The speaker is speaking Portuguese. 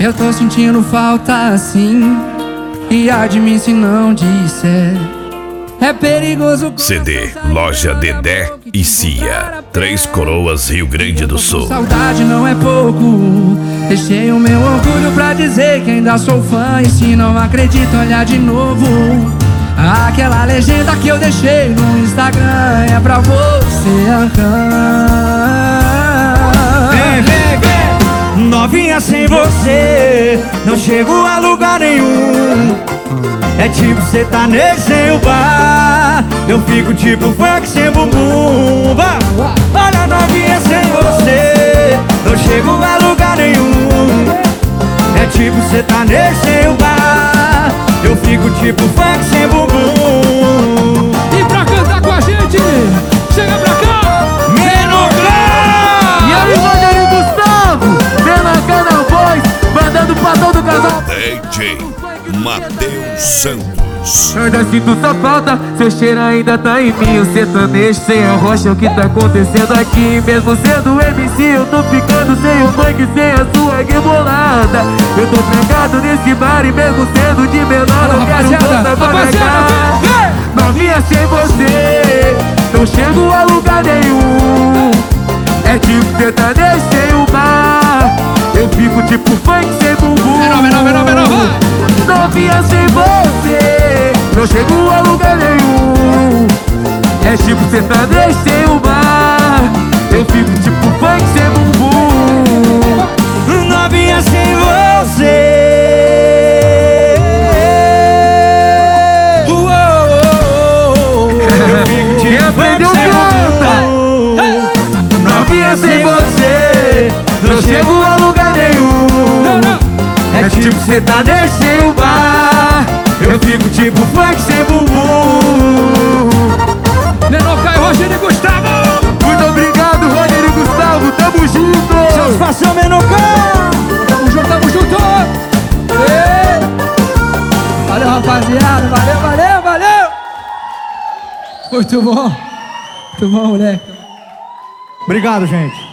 Eu tô sentindo falta assim, e admite se não disser. É perigoso. CD Loja Dedé e Cia, Três Coroas, Rio Grande do Sul. Saudade não é pouco. Deixei o meu orgulho pra dizer que ainda sou fã. E se não acredito, olhar de novo. Aquela legenda que eu deixei no Instagram é pra você arrancar. Vem, vem, vem, novinha, sem você não chego a lugar nenhum. É tipo sertanejo sem o bar, eu fico tipo funk sem bumbum. Olha, novinha, sem você não chego a lugar nenhum. É tipo sertanejo sem o bar, eu fico tipo funk sem bumbum. E pra cantar com a gente, chega pra cá, Menocão! e aí, Rogério Gustavo, Menocão não voz, mandando pra todo o casal. DJ Matheus Santos. Ainda sinto sua falta, seu cheiro ainda tá em mim. O sertanejo sem a rocha, o que tá acontecendo aqui? Mesmo sendo MC, eu tô ficando sem o funk, sem a sua rebolada. Eu tô trancado nesse bar e mesmo sendo de menor, eu quero voltar pra cá. Novinha, sem você não chego a lugar nenhum. É tipo sertanejo sem o bar, eu fico tipo funk sem bumbum. Novinha, sem você não chego a lugar nenhum. É tipo sertanejo sem o bar, eu fico tipo funk sem bumbum. Novinha, sem você. Eu fico Quem tipo aprendeu funk sem canta. bumbum. Novinha, sem você não chego a lugar nenhum. É tipo sertanejo sem o bar, eu fico tipo funk sem bumbum. Menocão e Rogério Gustavo. Muito obrigado, Rogério e Gustavo, tamo junto. Satisfação, Menocão. Tamo junto, tamo junto. Valeu, rapaziada, valeu, valeu, valeu. Muito bom, moleque. Obrigado, gente.